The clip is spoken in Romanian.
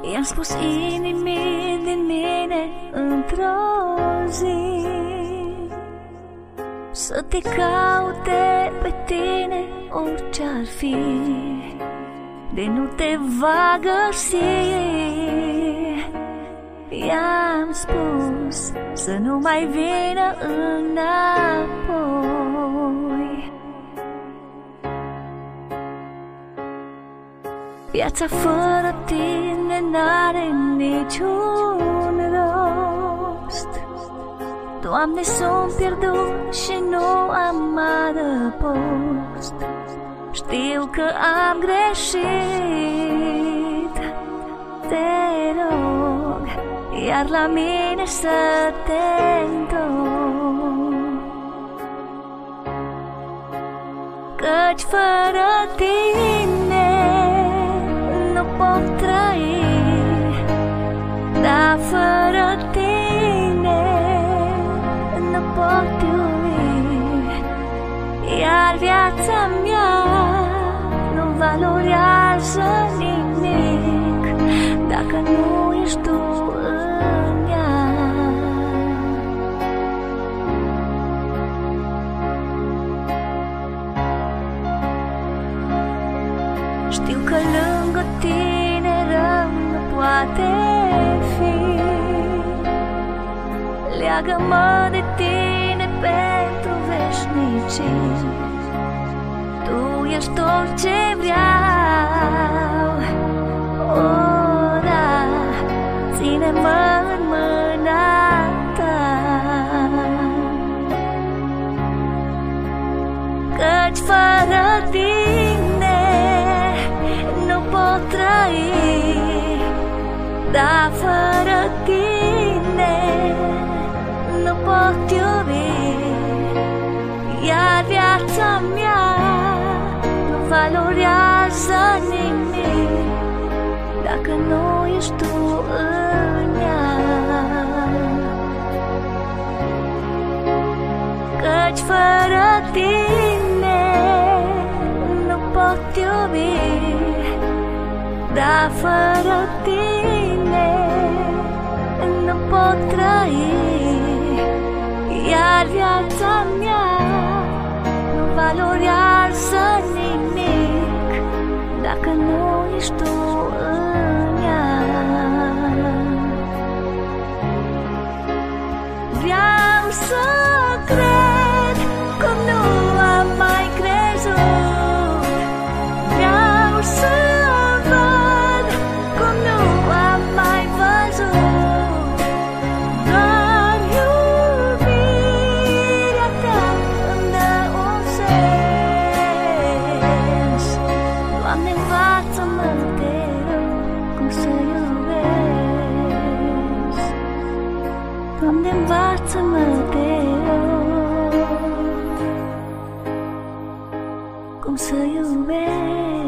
I-am spus inimii din mine într-o zi să te caute pe tine orice-ar fi, de nu te va găsi. I-am spus să nu mai vină înapoi. Viața fără tine n-are niciun rost. Doamne, sunt pierdut și nu am adăpost. Știu că am greșit, te rog, iar la mine să te întorc. Căci fără tine nu pot trăi, dar fără tine nu pot iubi. Iar viața mea nu valorează nimic dacă nu ești tu în ea. Știu că lângă tine rău nu poate fi. Leagă-mă de tine pentru veșnicii. Tu ești tot ce vreau. O, da, ține-mă în mâna ta. Căci fără tine nu pot trăi, dar fără tine nu pot iubi. Iar viața mea nu valorează nimic dacă nu ești tu în ea. Căci fără tine nu pot iubi, dar fără tine nu pot trăi. Iar viața mea nu valorează nimic dacă nu ești tu în ea. Vreau să cred cum nu am mai crezut. Vreau să văd cum nu am mai văzut. Doar iubirea ta îmi dă un sens. Doamne, învață-mă, te rog, cum să iubesc. Doamne, învață-mă, te rog, cum să iubesc.